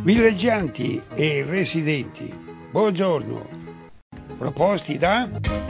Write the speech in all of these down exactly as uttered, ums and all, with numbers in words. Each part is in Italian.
Villeggianti e residenti, buongiorno. Proposti da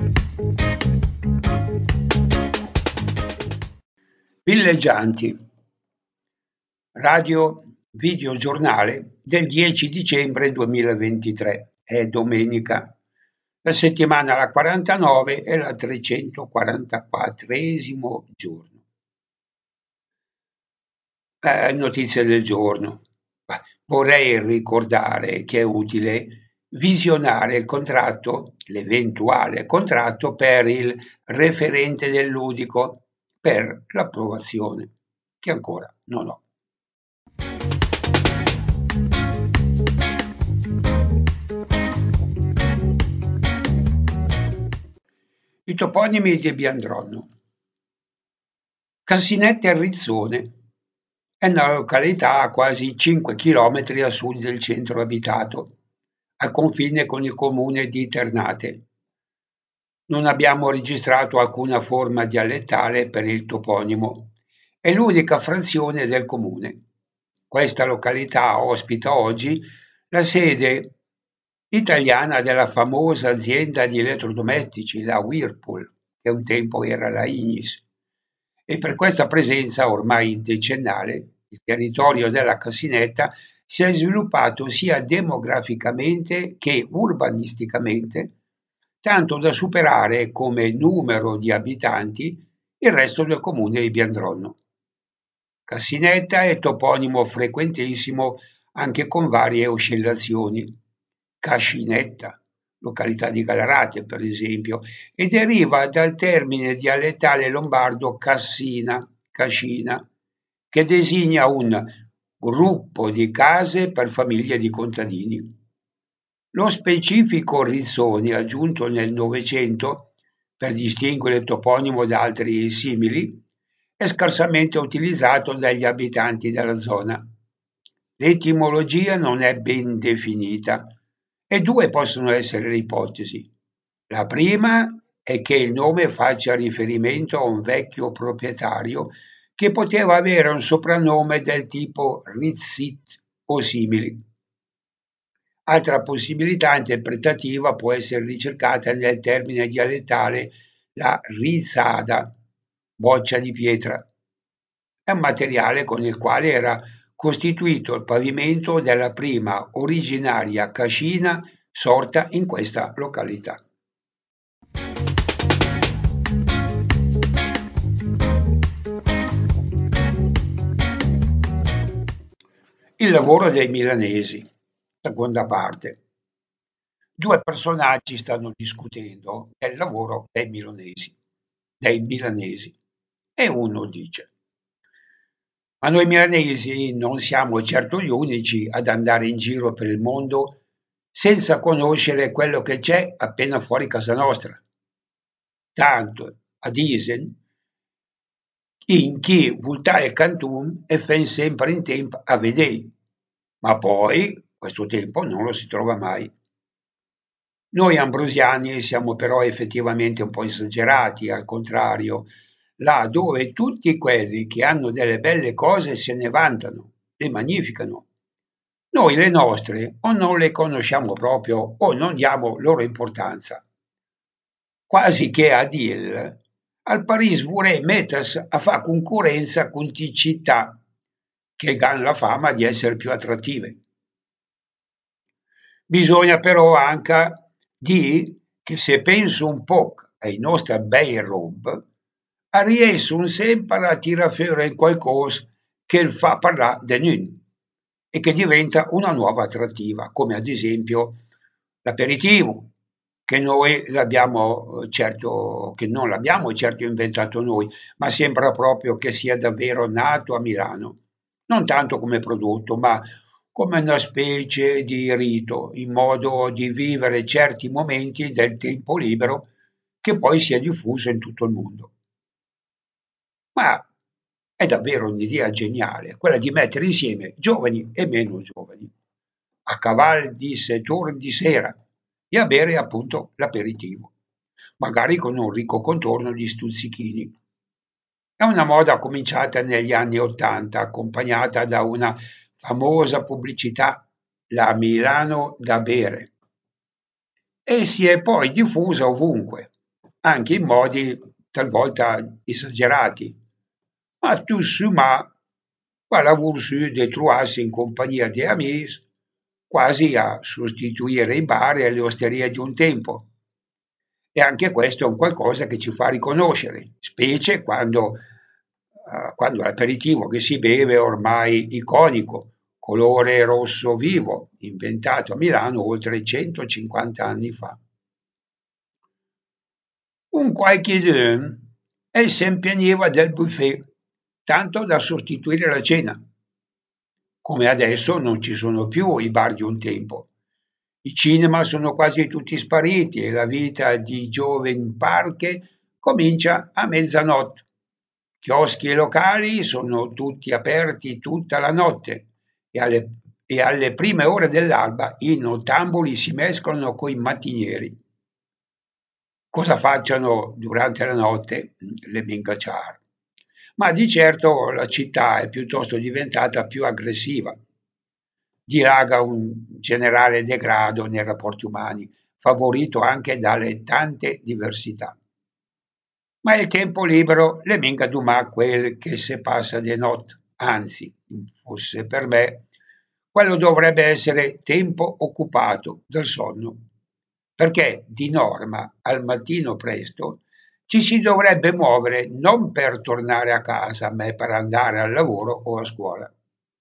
Villeggianti, radio videogiornale del dieci dicembre duemilaventitré, è domenica, la settimana la quarantanove e la trecentoquarantaquattresimo giorno. Eh, notizie del giorno. Vorrei ricordare che è utile visionare il contratto, l'eventuale contratto per il referente del ludico per l'approvazione, che ancora non ho. I toponimi di Biandronno. Cassinette Rizzone è una località a quasi cinque chilometri a sud del centro abitato, al confine con il comune di Ternate. Non abbiamo registrato alcuna forma dialettale per il toponimo. È l'unica frazione del comune. Questa località ospita oggi la sede italiana della famosa azienda di elettrodomestici, la Whirlpool, che un tempo era la Ignis. E per questa presenza ormai decennale, il territorio della Cassinetta si è sviluppato sia demograficamente che urbanisticamente, tanto da superare come numero di abitanti il resto del comune di Biandronno. Cassinetta è toponimo frequentissimo anche con varie oscillazioni. Cascinetta, località di Gallarate per esempio, e deriva dal termine dialettale lombardo cassina, cascina, che designa un gruppo di case per famiglie di contadini. Lo specifico Rizzoni, aggiunto nel Novecento per distinguere il toponimo da altri simili, è scarsamente utilizzato dagli abitanti della zona. L'etimologia non è ben definita e due possono essere le ipotesi. La prima è che il nome faccia riferimento a un vecchio proprietario che poteva avere un soprannome del tipo Rizzit o simili. Altra possibilità interpretativa può essere ricercata nel termine dialettale la rizzada, boccia di pietra. È un materiale con il quale era costituito il pavimento della prima originaria cascina sorta in questa località. Il lavoro dei milanesi, seconda parte. Due personaggi stanno discutendo del lavoro dei milanesi, dei milanesi, e uno dice: ma noi milanesi non siamo certo gli unici ad andare in giro per il mondo senza conoscere quello che c'è appena fuori casa nostra. Tanto a dicen in chi voltare il canton e fen sempre in tempo a vedere, ma poi questo tempo non lo si trova mai. Noi ambrosiani siamo però effettivamente un po' esagerati, al contrario, là dove tutti quelli che hanno delle belle cose se ne vantano, le magnificano. Noi le nostre o non le conosciamo proprio o non diamo loro importanza. Quasi che a dir, al Paris vorrei mettersi a fare concorrenza con ti città che hanno la fama di essere più attrattive. Bisogna però anche dire che se penso un po' ai nostri bei rob, riescono sempre a tirare fuori qualcosa che fa parlare di noi e che diventa una nuova attrattiva, come ad esempio l'aperitivo, che noi l'abbiamo certo, che non l'abbiamo certo inventato noi, ma sembra proprio che sia davvero nato a Milano, non tanto come prodotto, ma come una specie di rito, in modo di vivere certi momenti del tempo libero che poi si è diffuso in tutto il mondo. Ma è davvero un'idea geniale, quella di mettere insieme giovani e meno giovani, a cavalli di settori di sera e a bere appunto l'aperitivo, magari con un ricco contorno di stuzzichini. È una moda cominciata negli anni Ottanta, accompagnata da una famosa pubblicità la Milano da bere e si è poi diffusa ovunque, anche in modi talvolta esagerati. Ma tout summa, voilà voulu de trovarsi in compagnia di amici, quasi a sostituire i bar e le osterie di un tempo. E anche questo è un qualcosa che ci fa riconoscere, specie quando, eh, quando l'aperitivo che si beve è ormai iconico, colore rosso vivo, inventato a Milano oltre centocinquanta anni fa. Un qualchedun e s'impieniva del buffet, tanto da sostituire la cena. Come adesso non ci sono più i bar di un tempo. I cinema sono quasi tutti spariti e la vita di giovani parche comincia a mezzanotte. Chioschi e locali sono tutti aperti tutta la notte e alle, e alle prime ore dell'alba i nottambuli si mescolano coi mattinieri. Cosa facciano durante la notte? Le mincaciar. Ma di certo la città è piuttosto diventata più aggressiva. Dilaga un generale degrado nei rapporti umani, favorito anche dalle tante diversità. Ma il tempo libero le minga dumà quel che se passa di notte, anzi, fosse per me, quello dovrebbe essere tempo occupato dal sonno, perché di norma al mattino presto ci si dovrebbe muovere non per tornare a casa, ma per andare al lavoro o a scuola.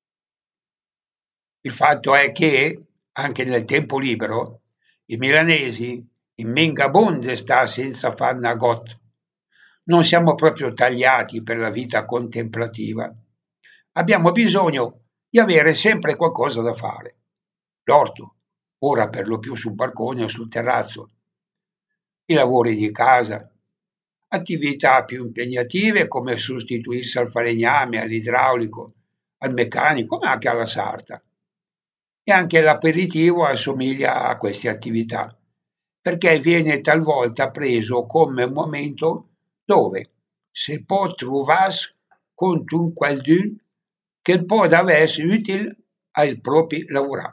Il fatto è che, anche nel tempo libero, i milanesi, in minga bunde sta senza fanna got. Non siamo proprio tagliati per la vita contemplativa. Abbiamo bisogno di avere sempre qualcosa da fare. L'orto, ora per lo più sul balcone o sul terrazzo, i lavori di casa, attività più impegnative come sostituirsi al falegname, all'idraulico, al meccanico, ma anche alla sarta. E anche l'aperitivo assomiglia a queste attività, perché viene talvolta preso come un momento dove si può trovare con un qualcuno che può essere utile ai propri lavorare.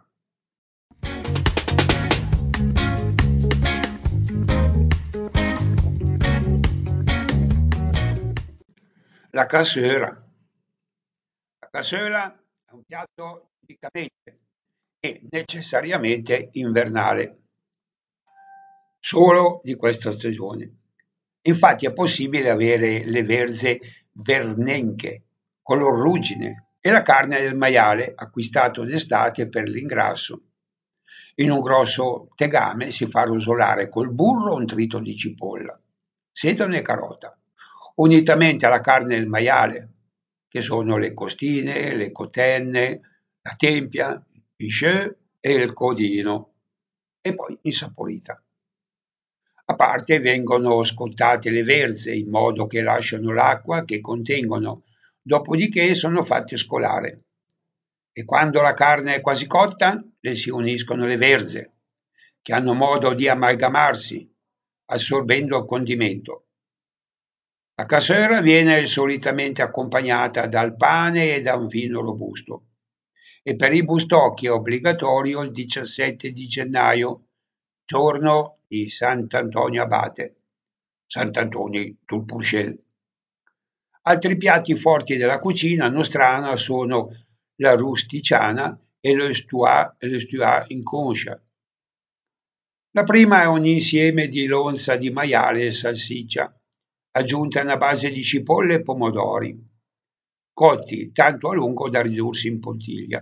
La cassera. La cassera è un piatto tipicamente e necessariamente invernale, solo di questa stagione. Infatti è possibile avere le verze vernenche, color ruggine, e la carne del maiale acquistato d'estate per l'ingrasso. In un grosso tegame si fa rosolare col burro un trito di cipolla, sedano e carota, unitamente alla carne del maiale, che sono le costine, le cotenne, la tempia, il picheux e il codino, e poi insaporita. A parte vengono scottate le verze in modo che lasciano l'acqua che contengono, dopodiché sono fatte scolare. E quando la carne è quasi cotta, le si uniscono le verze, che hanno modo di amalgamarsi, assorbendo il condimento. La cassera viene solitamente accompagnata dal pane e da un vino robusto. E per i bustocchi è obbligatorio il diciassette di gennaio, giorno di Sant'Antonio Abate, Sant'Antonio tul Purcell. Altri piatti forti della cucina nostrana sono la rusticiana e lo stuà, e lo stuà in concia. La prima è un insieme di lonza di maiale e salsiccia, aggiunta a una base di cipolle e pomodori, cotti tanto a lungo da ridursi in puntiglia.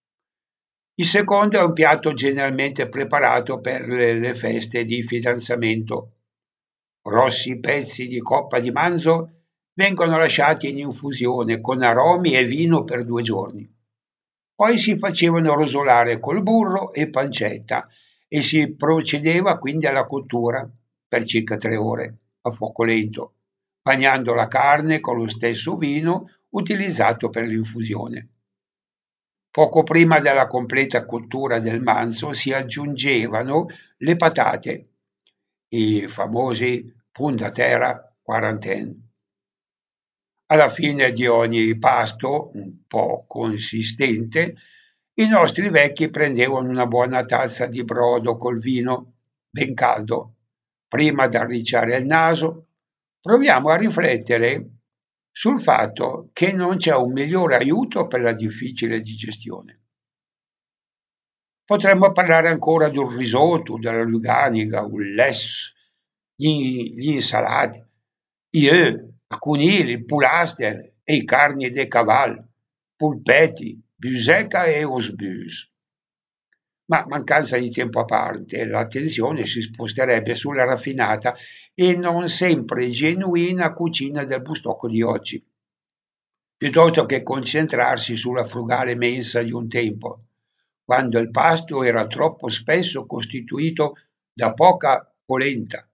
Il secondo è un piatto generalmente preparato per le, le feste di fidanzamento. Grossi pezzi di coppa di manzo vengono lasciati in infusione con aromi e vino per due giorni. Poi si facevano rosolare col burro e pancetta e si procedeva quindi alla cottura per circa tre ore a fuoco lento, bagnando la carne con lo stesso vino utilizzato per l'infusione. Poco prima della completa cottura del manzo si aggiungevano le patate, i famosi punta terra quarantaine. Alla fine di ogni pasto, un po' consistente, I nostri vecchi prendevano una buona tazza di brodo col vino, ben caldo, prima di arricciare il naso. Proviamo a riflettere sul fatto che non c'è un migliore aiuto per la difficile digestione. Potremmo parlare ancora di un risotto, della luganica, un less, gli, gli insalati, gli œufs, i conigli, il pulaster e i carni de caval, pulpetti, busecca e usbus. Ma mancanza di tempo a parte, l'attenzione si sposterebbe sulla raffinata e non sempre genuina cucina del bustocco di oggi, piuttosto che concentrarsi sulla frugale mensa di un tempo, quando il pasto era troppo spesso costituito da poca polenta,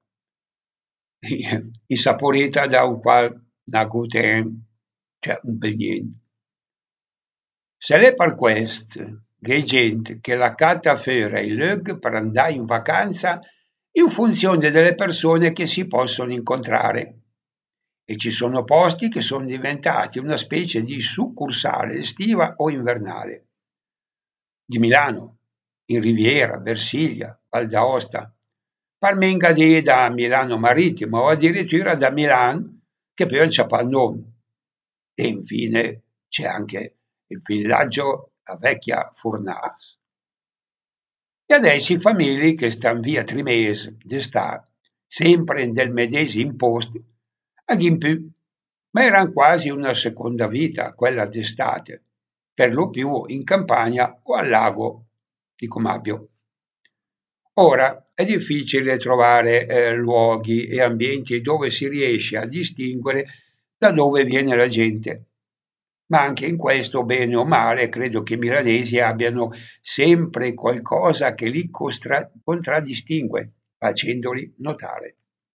insaporita da un qual gluten, cioè un bel niente. Se l'è per questo che gente che la canta fuori i luoghi per andare in vacanza in funzione delle persone che si possono incontrare. E ci sono posti che sono diventati una specie di succursale estiva o invernale. Di Milano, in Riviera, Versiglia, Val d'Aosta, parmenga di da Milano Marittimo o addirittura da Milan, che poi non c'è il nome. E infine c'è anche il villaggio La Vecchia Furnas. E adesso i famiglie che stanno via tre mesi d'estate, sempre nel medesimo posto, a Ghimpù, ma era quasi una seconda vita quella d'estate, per lo più in campagna o al lago di Comabio. Ora è difficile trovare eh, luoghi e ambienti dove si riesce a distinguere da dove viene la gente. Ma anche in questo, bene o male, credo che i milanesi abbiano sempre qualcosa che li costra- contraddistingue, facendoli notare.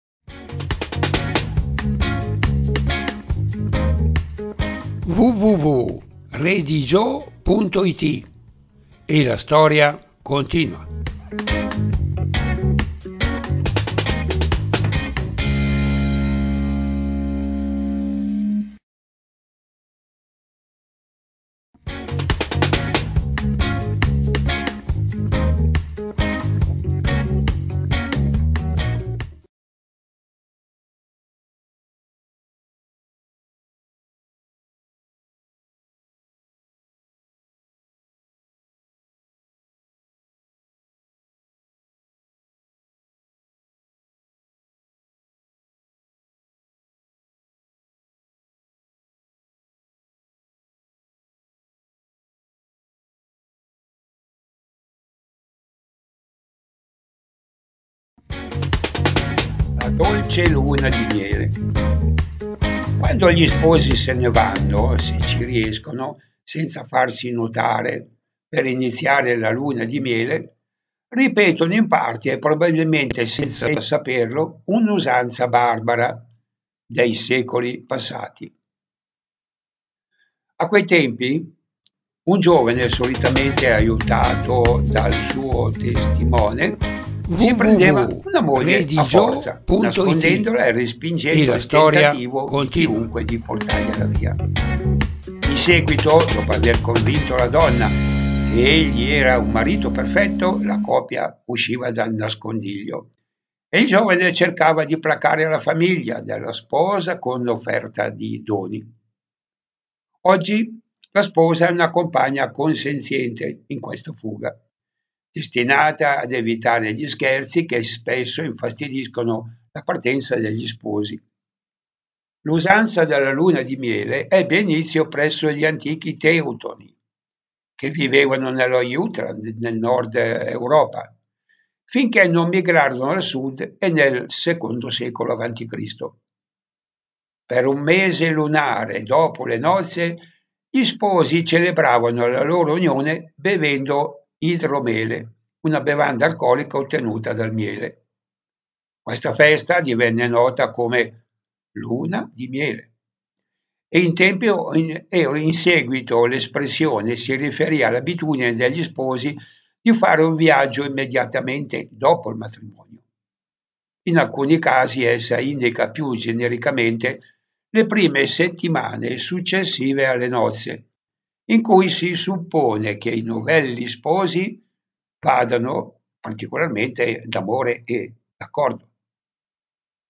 w w w punto redigio punto i t e la storia continua. La dolce luna di miele. Quando gli sposi se ne vanno, se ci riescono, senza farsi notare, per iniziare la luna di miele, ripetono in parte e probabilmente senza saperlo un'usanza barbara dei secoli passati. A quei tempi un giovane, solitamente aiutato dal suo testimone, si prendeva una moglie a forza, nascondendola e respingendo il tentativo di chiunque di portargliela via. In seguito, dopo aver convinto la donna che egli era un marito perfetto, la coppia usciva dal nascondiglio e il giovane cercava di placare la famiglia della sposa con l'offerta di doni. Oggi la sposa è una compagna consenziente in questa fuga, destinata ad evitare gli scherzi che spesso infastidiscono la partenza degli sposi. L'usanza della luna di miele ebbe inizio presso gli antichi Teutoni, che vivevano nello Jutland, nel nord Europa, finché non migrarono al sud e nel secondo secolo avanti Cristo. Per un mese lunare dopo le nozze, gli sposi celebravano la loro unione bevendo idromele, una bevanda alcolica ottenuta dal miele. Questa festa divenne nota come luna di miele e in, tempo, in, e in seguito l'espressione si riferì all'abitudine degli sposi di fare un viaggio immediatamente dopo il matrimonio. In alcuni casi essa indica più genericamente le prime settimane successive alle nozze in cui si suppone che i novelli sposi vadano particolarmente d'amore e d'accordo.